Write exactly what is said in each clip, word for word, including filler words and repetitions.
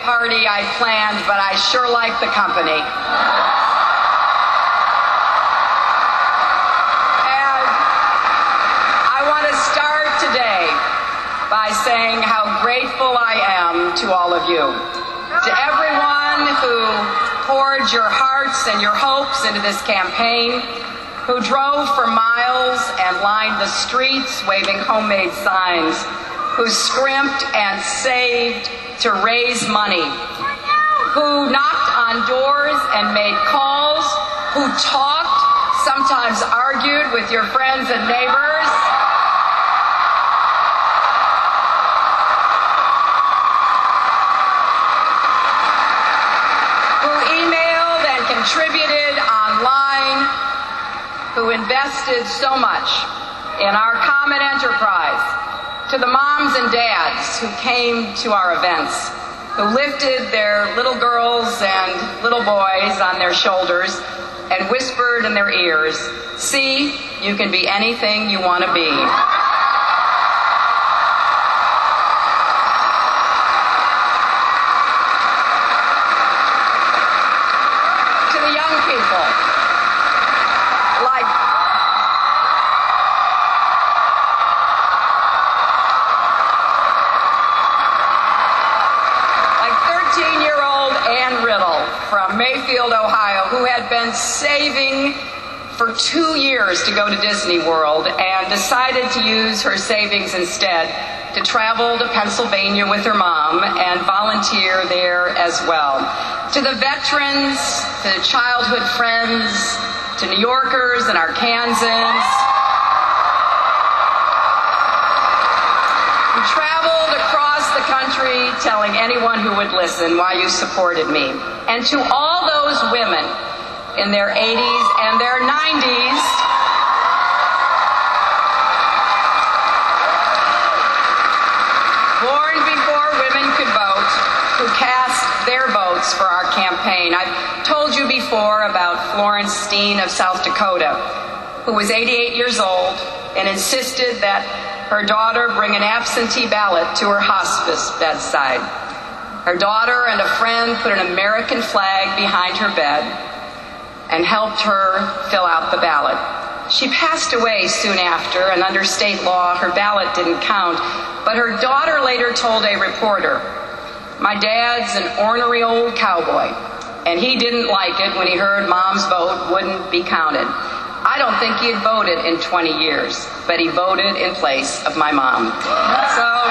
party I planned, but I sure like the company. And I want to start today by saying how grateful I am to all of you. To everyone who poured your hearts and your hopes into this campaign, who drove for miles and lined the streets waving homemade signs, who scrimped and saved to raise money, who knocked on doors and made calls, who talked, sometimes argued with your friends and neighbors, who emailed and contributed online, who invested so much in our common enterprise, to the moms and dads who came to our events, who lifted their little girls and little boys on their shoulders and whispered in their ears, "See, you can be anything you want to be." To the young people, like from Mayfield, Ohio, who had been saving for two years to go to Disney World and decided to use her savings instead to travel to Pennsylvania with her mom and volunteer there as well. To the veterans, to childhood friends, to New Yorkers and Arkansans, who traveled across the country telling anyone who would listen why you supported me. And to all those women in their eighties and their nineties born before women could vote, who cast their votes for our campaign. I've told you before about Florence Steen of South Dakota, who was eighty-eight years old and insisted that her daughter bring an absentee ballot to her hospice bedside. Her daughter and a friend put an American flag behind her bed and helped her fill out the ballot. She passed away soon after, and under state law, her ballot didn't count. But her daughter later told a reporter, "My dad's an ornery old cowboy, and he didn't like it when he heard Mom's vote wouldn't be counted. I don't think he had voted in twenty years, but he voted in place of my mom." So,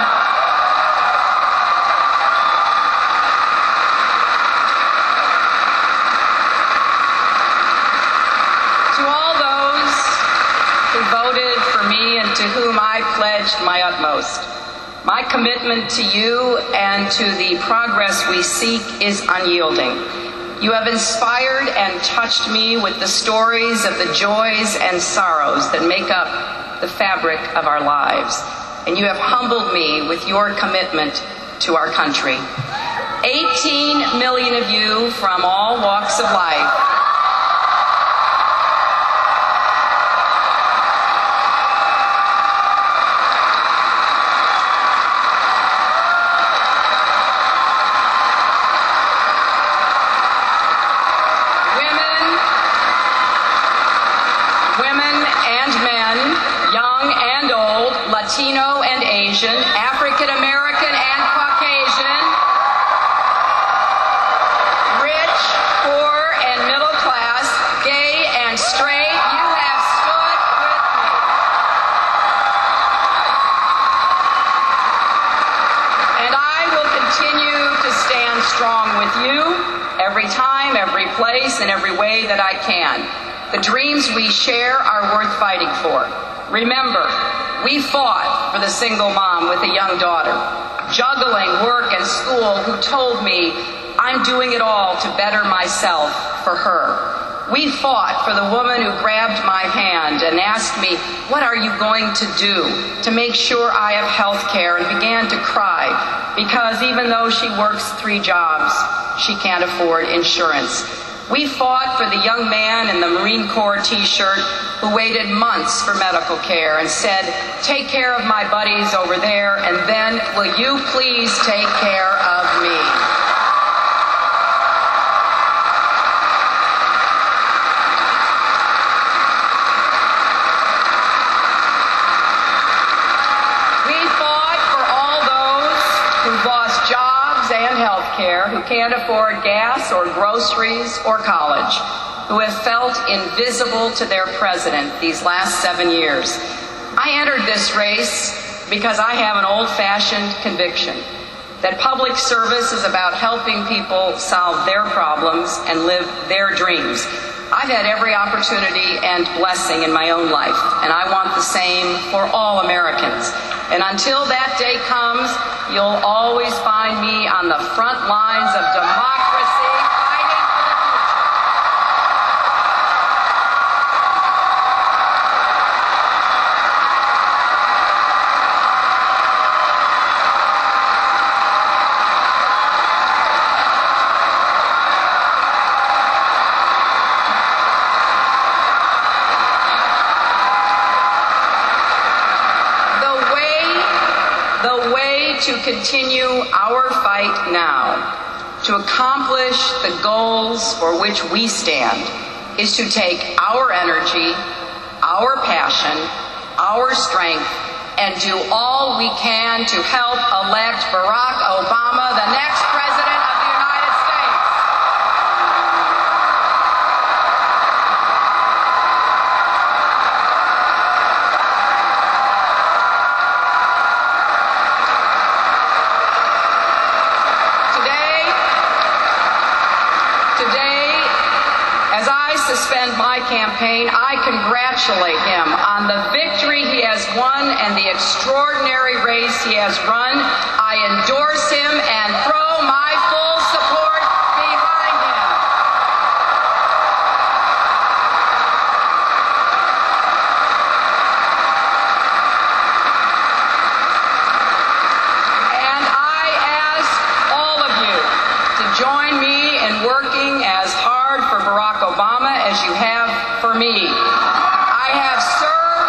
to all those who voted for me and to whom I pledged my utmost, my commitment to you and to the progress we seek is unyielding. You have inspired and touched me with the stories of the joys and sorrows that make up the fabric of our lives. And you have humbled me with your commitment to our country. eighteen million of you from all walks of life Latino and Asian, African American and Caucasian, rich, poor, and middle class, gay and straight, you have stood with me. And I will continue to stand strong with you every time, every place, and every way that I can. The dreams we share are worth fighting for. Remember, we fought for the single mom with a young daughter, juggling work and school, who told me, "I'm doing it all to better myself for her." We fought for the woman who grabbed my hand and asked me, "What are you going to do to make sure I have health care?" and began to cry because even though she works three jobs, she can't afford insurance. We fought for the young man in the Marine Corps t-shirt who waited months for medical care and said, "Take care of my buddies over there, and then will you please take care of me?" care, who can't afford gas or groceries or college, who have felt invisible to their president these last seven years. I entered this race because I have an old-fashioned conviction that public service is about helping people solve their problems and live their dreams. I've had every opportunity and blessing in my own life, and I want the same for all Americans. And until that day comes, you'll always find me on the front lines of democracy, fighting for the to continue our fight now, to accomplish the goals for which we stand, is to take our energy, our passion, our strength, and do all we can to help elect Barack Obama, the next president of the United States. Suspend my campaign, I congratulate him on the victory he has won and the extraordinary race he has run. I endorse him and throw my full support behind him. And I ask all of you to join me in working as hard for Barack Obama as you have for me. I have served,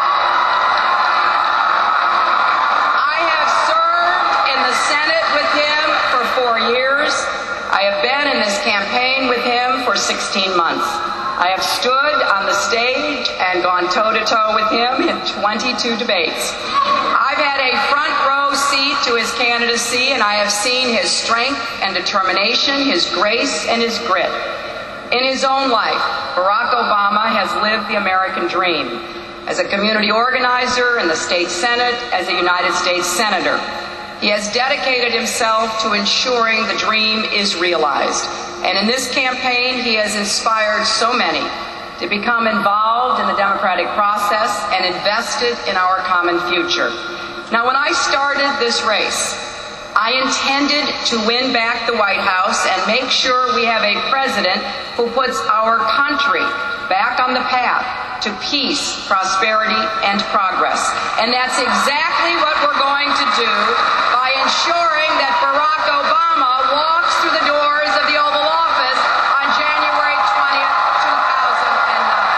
I have served in the Senate with him for four years. I have been in this campaign with him for sixteen months. I have stood on the stage and gone toe-to-toe with him in twenty-two debates. I've had a front row seat to his candidacy, and I have seen his strength and determination, his grace and his grit. In his own life, Barack Obama has lived the American dream as a community organizer in the state Senate, as a United States Senator. He has dedicated himself to ensuring the dream is realized. And in this campaign, he has inspired so many to become involved in the democratic process and invested in our common future. Now, when I started this race, I intended to win back the White House and make sure we have a president who puts our country back on the path to peace, prosperity, and progress. And that's exactly what we're going to do by ensuring that Barack Obama walks through the doors of the Oval Office on January twentieth, two thousand nine.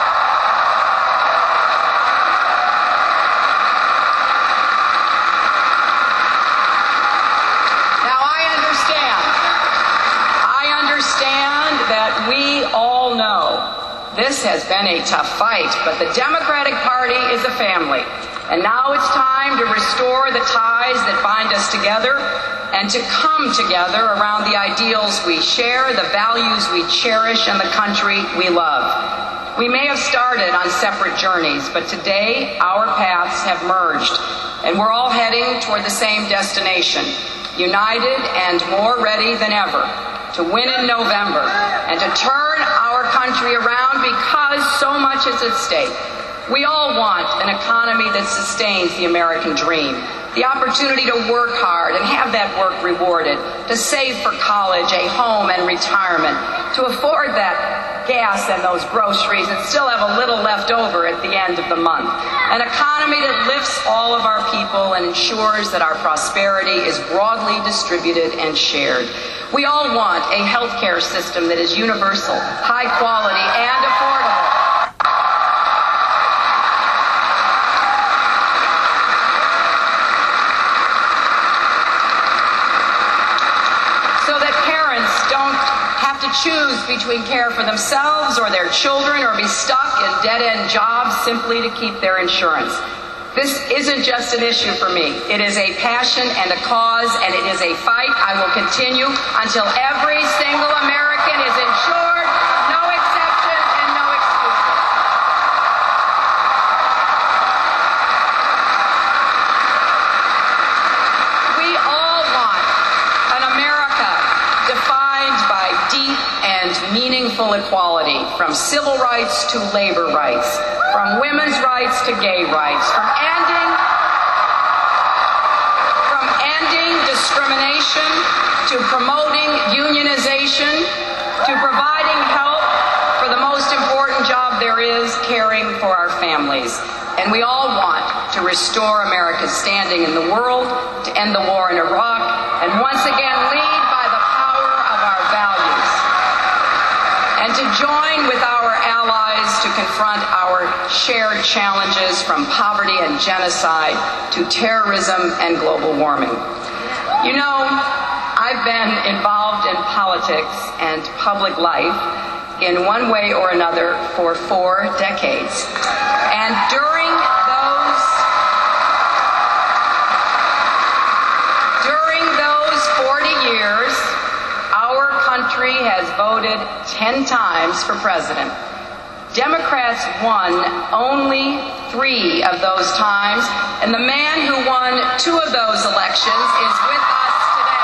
Now, I understand. I understand that we all know this has been a tough fight, but the Democratic Party is a family. And now it's time to restore the ties that bind us together and to come together around the ideals we share, the values we cherish, and the country we love. We may have started on separate journeys, but today our paths have merged, and we're all heading toward the same destination, united and more ready than ever to win in November and to turn our country around, because so much is at stake. We all want an economy that sustains the American dream, the opportunity to work hard and have that work rewarded, to save for college, a home, and retirement, to afford that gas and those groceries and still have a little left over at the end of the month. An economy that lifts all of our people and ensures that our prosperity is broadly distributed and shared. We all want a health care system that is universal, high quality, and affordable. So that parents don't have to choose between care for themselves or their children, or be stuck in dead-end jobs simply to keep their insurance. This isn't just an issue for me. It is a passion and a cause, and it is a fight I will continue until every single American is insured, no exceptions and no excuses. We all want an America defined by deep and meaningful equality, from civil rights to labor rights, from women's rights to gay rights, from ending, from ending discrimination to promoting unionization to providing help for the most important job there is, caring for our families. And we all want to restore America's standing in the world, to end the war in Iraq, and once again lead by the power of our values, and to join with our allies to confront our shared challenges, from poverty and genocide to terrorism and global warming. You know, I've been involved in politics and public life in one way or another for four decades. And during those, during those forty years, our country has voted ten times for president. Democrats won only three of those times, and the man who won two of those elections is with us today.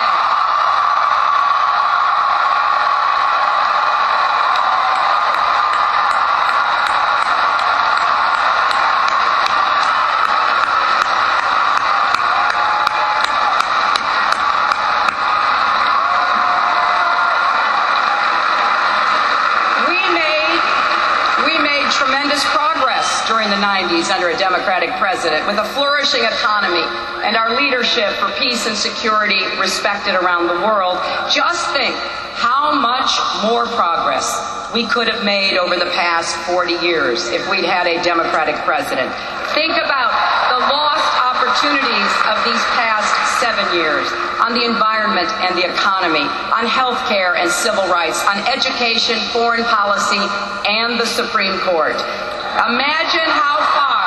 Tremendous progress during the nineties under a Democratic president, with a flourishing economy and our leadership for peace and security respected around the world. Just think how much more progress we could have made over the past forty years if we'd had a Democratic president. Think about the lost opportunities of these past seven years on the environment and the economy, on health care and civil rights, on education, foreign policy, and the Supreme Court. Imagine how far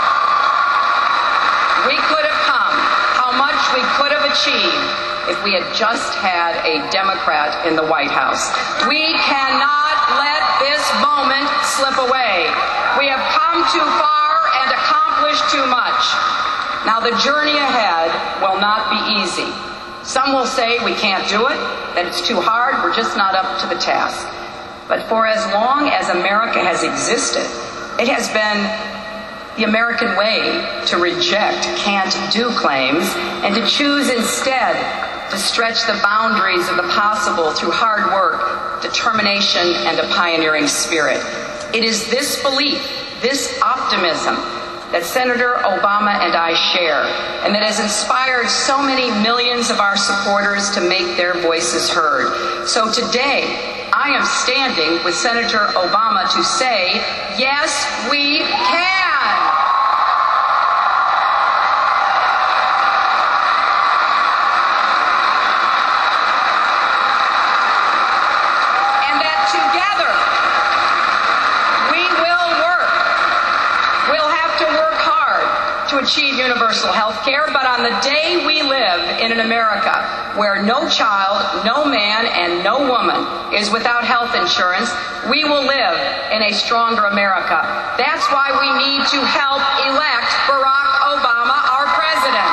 we could have come, how much we could have achieved if we had just had a Democrat in the White House. We cannot let this moment slip away. We have come too far and accomplished too much. Now, the journey ahead will not be easy. Some will say we can't do it, that it's too hard, we're just not up to the task. But for as long as America has existed, it has been the American way to reject can't-do claims and to choose instead to stretch the boundaries of the possible through hard work, determination, and a pioneering spirit. It is this belief, this optimism, that Senator Obama and I share, and that has inspired so many millions of our supporters to make their voices heard. So today, I am standing with Senator Obama to say, yes, we can! And that together, we will work. We'll have to work hard to achieve universal health care, but on the day we live in an America where no child, no man, and no woman is without health insurance, we will live in a stronger America. That's why we need to help elect Barack Obama, our president.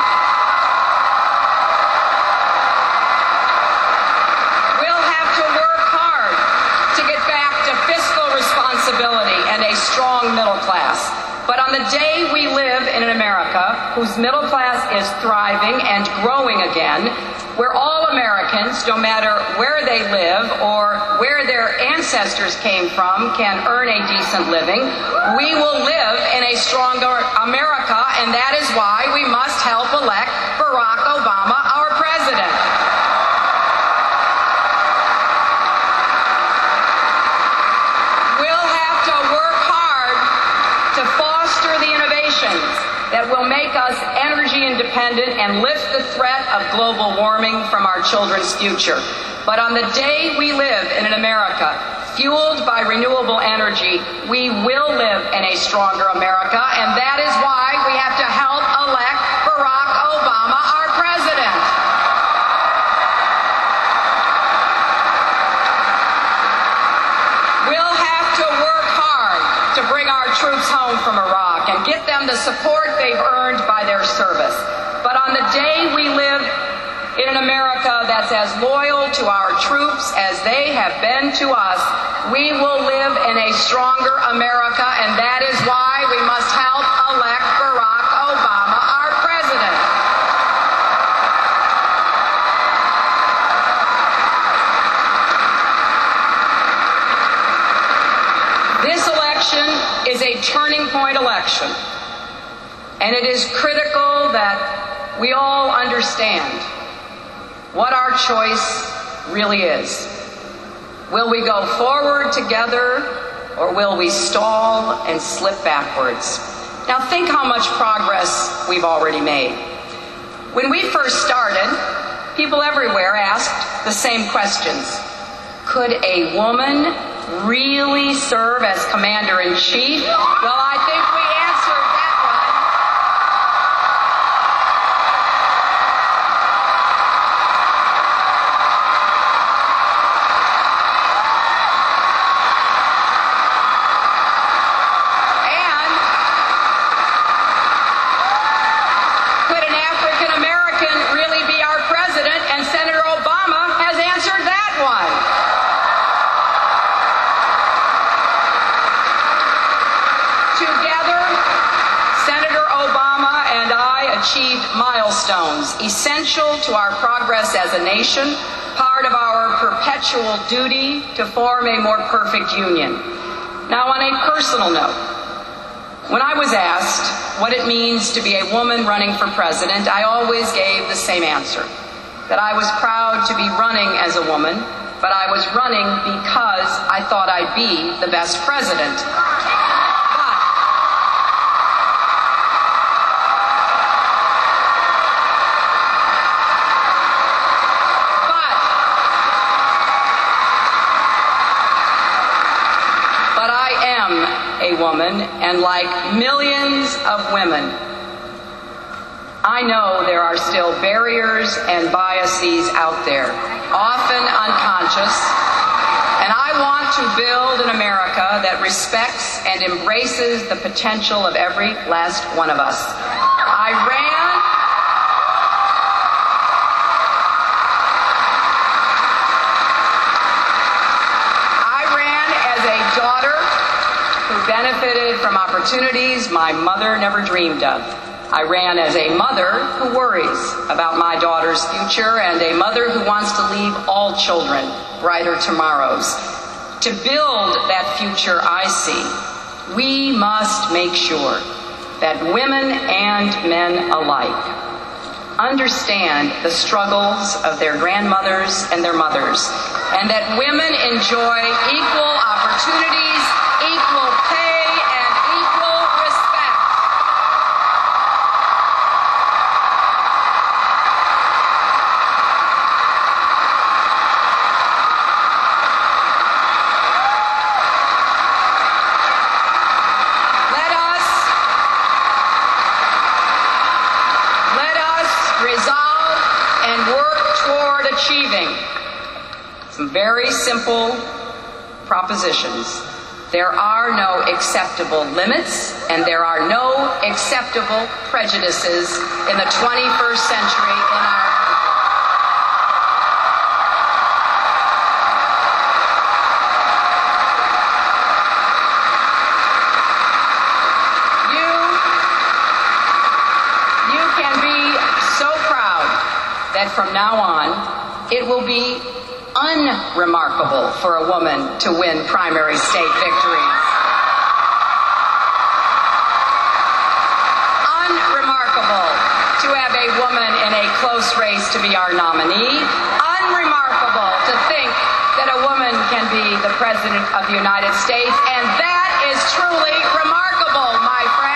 We'll have to work hard to get back to fiscal responsibility and a strong middle class. But on the day we live in an America whose middle class is thriving and growing again, where all Americans, no matter where they live or where their ancestors came from, can earn a decent living, we will live in a stronger America, and that is why we must help elect Barack Obama, our president. We'll have to work hard to foster the innovations that will make us energy independent and lift the threat of global warming from our children's future. But on the day we live in an America fueled by renewable energy, we will live in a stronger America, and that is why we have to troops home from Iraq and get them the support they've earned by their service. But on the day we live in an America that's as loyal to our troops as they have been to us, we will live in a stronger America, and that is why we must help elect Barack Obama our president. This election is a turning point election, and it is critical that we all understand what our choice really is. Will we go forward together, or will we stall and slip backwards? Now think how much progress we've already made. When we first started, people everywhere asked the same questions. Could a woman really serve as commander-in-chief? Well, I think we answered that one. And could an African American really be our president? And Senator Obama has answered that one. Together, Senator Obama and I achieved milestones essential to our progress as a nation, part of our perpetual duty to form a more perfect union. Now, on a personal note, when I was asked what it means to be a woman running for president, I always gave the same answer, that I was proud to be running as a woman, but I was running because I thought I'd be the best president. A woman, and like millions of women, I know there are still barriers and biases out there, often unconscious, and I want to build an America that respects and embraces the potential of every last one of us. I ran I ran as a daughter who benefited from opportunities my mother never dreamed of. I ran as a mother who worries about my daughter's future and a mother who wants to leave all children brighter tomorrows. To build that future I see, we must make sure that women and men alike understand the struggles of their grandmothers and their mothers, and that women enjoy equal opportunities, equal pay, and equal respect. Let us, let us resolve and work toward achieving some very simple propositions. There are no acceptable limits, and there are no acceptable prejudices in the twenty-first century in our country. You, you can be so proud that from now on, it will be unremarkable for a woman to win primary state victories. Unremarkable to have a woman in a close race to be our nominee. Unremarkable to think that a woman can be the President of the United States, and that is truly remarkable, my friends.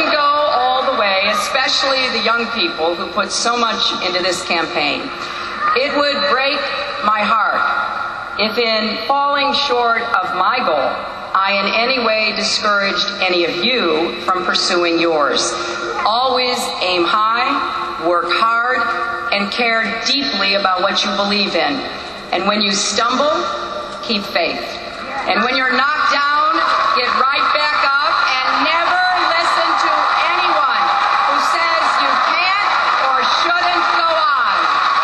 Especially the young people who put so much into this campaign. It would break my heart if in falling short of my goal, I in any way discouraged any of you from pursuing yours. Always aim high, work hard, and care deeply about what you believe in. And when you stumble, keep faith. And when you're knocked down, get right back up and never listen to anyone who says you can't or shouldn't go on.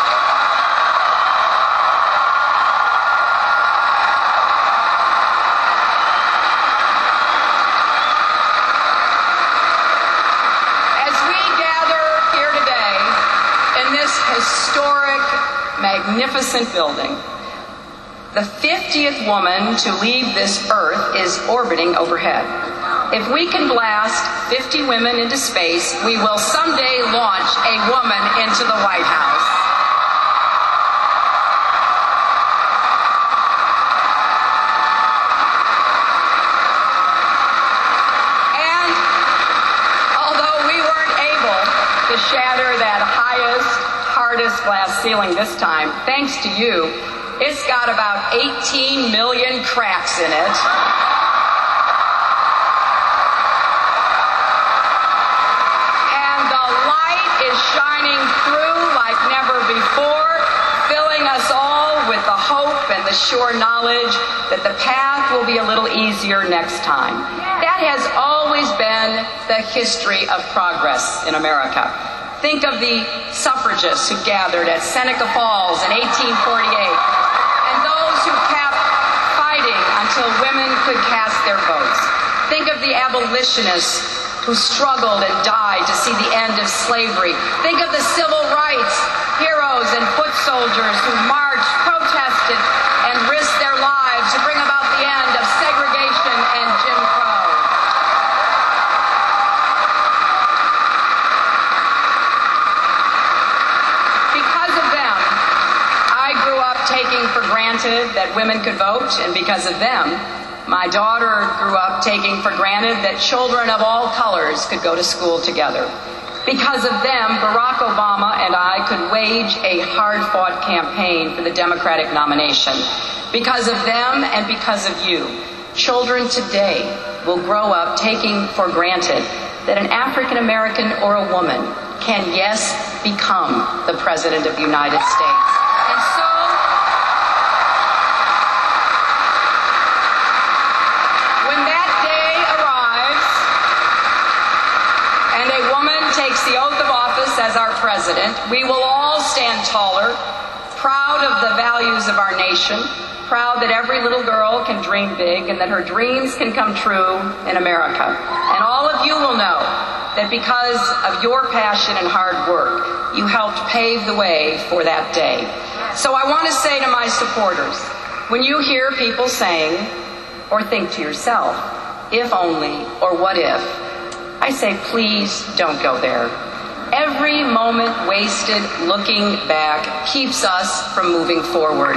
As we gather here today in this historic, magnificent building, the fiftieth woman to leave this earth is orbiting overhead. If we can blast fifty women into space, we will someday launch a woman into the White House. And although we weren't able to shatter that highest, hardest glass ceiling this time, thanks to you, it's got about eighteen million cracks in it. And the light is shining through like never before, filling us all with the hope and the sure knowledge that the path will be a little easier next time. That has always been the history of progress in America. Think of the suffragists who gathered at Seneca Falls in eighteen forty-eight. Who kept fighting until women could cast their votes. Think of the abolitionists who struggled and died to see the end of slavery. Think of the civil rights heroes and foot soldiers who marched, protested, and risked their lives to bring about the end of segregation and Jim Crow. Because of them, I grew up taking for granted that women could vote, and because of them, my daughter grew up taking for granted that children of all colors could go to school together. Because of them, Barack Obama and I could wage a hard-fought campaign for the Democratic nomination. Because of them and because of you, children today will grow up taking for granted that an African American or a woman can, yes, become the President of the United States. And so, when that day arrives and a woman takes the oath of office as our president, we will all stand taller, proud of the values of our nation, proud that every little girl can dream big and that her dreams can come true in America. And all of you will know that because of your passion and hard work, you helped pave the way for that day. So I want to say to my supporters, when you hear people saying, or think to yourself, if only, or what if, I say, please don't go there. Every moment wasted looking back keeps us from moving forward.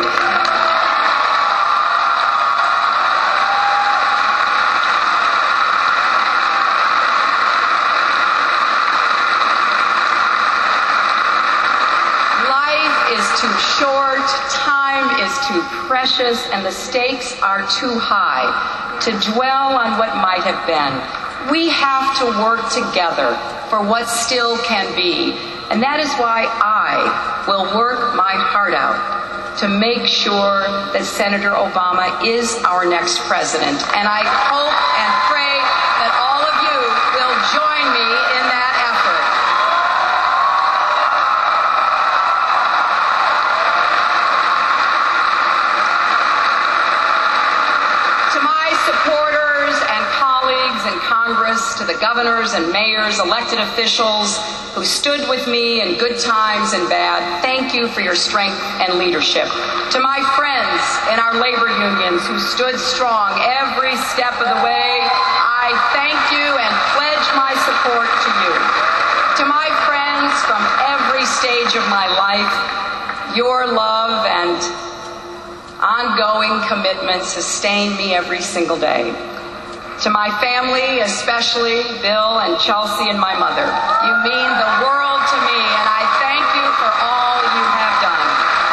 Too short, time is too precious, and the stakes are too high to dwell on what might have been. We have to work together for what still can be, and that is why I will work my heart out to make sure that Senator Obama is our next president. And I hope and pray that all of you will join me in that effort. Supporters and colleagues in Congress, to the governors and mayors, elected officials who stood with me in good times and bad, thank you for your strength and leadership. To my friends in our labor unions who stood strong every step of the way, I thank you and pledge my support to you. To my friends from every stage of my life, your love and ongoing commitment sustain me every single day. To my family, especially Bill and Chelsea and my mother, you mean the world to me, and I thank you for all you have done.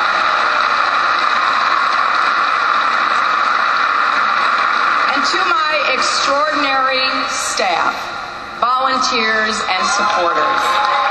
staff, volunteers, and supporters.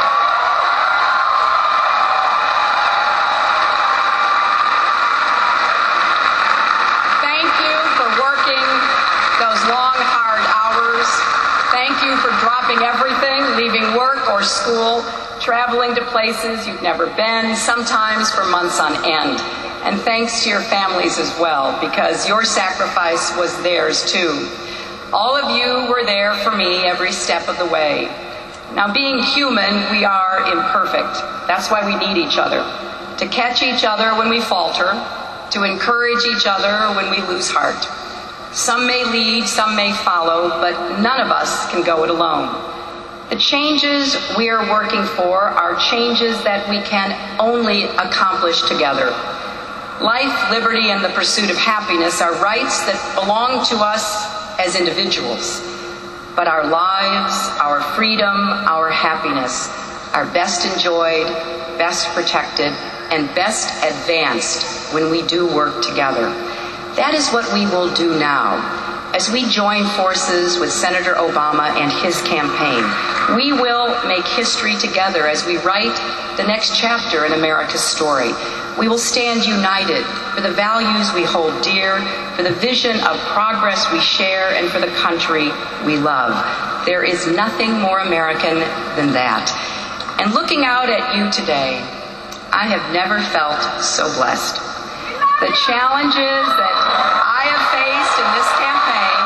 Thank you for working those long, hard hours. Thank you for dropping everything, leaving work or school, traveling to places you've never been, sometimes for months on end. And thanks to your families as well, because your sacrifice was theirs too. All of you were there for me every step of the way. Now, being human, we are imperfect. That's why we need each other. To catch each other when we falter, to encourage each other when we lose heart. Some may lead, some may follow, but none of us can go it alone. The changes we are working for are changes that we can only accomplish together. Life, liberty, and the pursuit of happiness are rights that belong to us as individuals. But our lives, our freedom, our happiness are best enjoyed, best protected, and best advanced when we do work together. That is what we will do now. As we join forces with Senator Obama and his campaign, we will make history together as we write the next chapter in America's story. We will stand united for the values we hold dear, for the vision of progress we share, and for the country we love. There is nothing more American than that. And looking out at you today, I have never felt so blessed. The challenges that I have faced in this campaign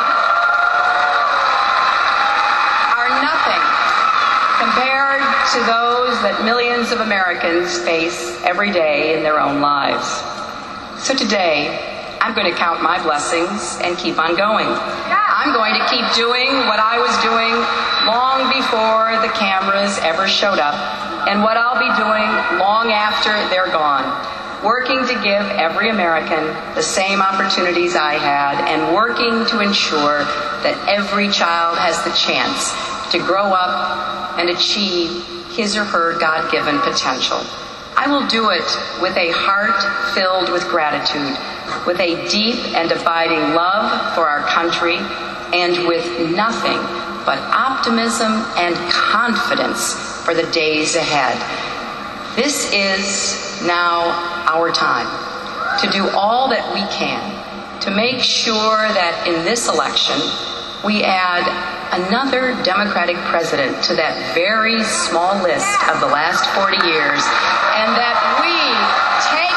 are nothing compared to those that millions of Americans face every day in their own lives. So today, I'm going to count my blessings and keep on going. I'm going to keep doing what I was doing long before the cameras ever showed up, and what I'll be doing long after they're gone. Working to give every American the same opportunities I had, and working to ensure that every child has the chance to grow up and achieve his or her God-given potential. I will do it with a heart filled with gratitude, with a deep and abiding love for our country, and with nothing but optimism and confidence for the days ahead. This is now our time to do all that we can to make sure that in this election we add another Democratic president to that very small list of the last forty years, and that we take